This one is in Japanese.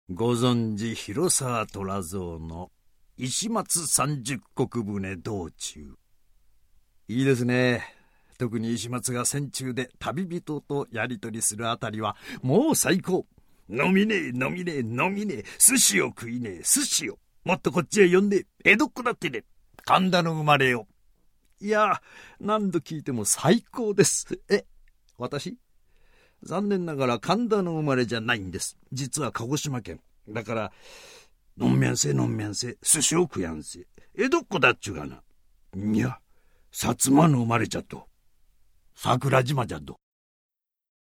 ご存知広沢虎蔵の石松三十石船道中。いいですね。特に石松が船中で旅人とやり取りするあたりはもう最高。飲みねえ飲みねえ飲みねえ、寿司を食いねえ寿司を、もっとこっちへ呼んで江戸っ子だってね、神田の生まれよ。いや、何度聞いても最高です。私？残念ながら神田の生まれじゃないんです。実は鹿児島県だから、飲んみゃんせ飲んみゃんせ、寿司を食やんせ、江戸っ子だっちゅうがな。いや、薩摩の生まれじゃと、桜島じゃと。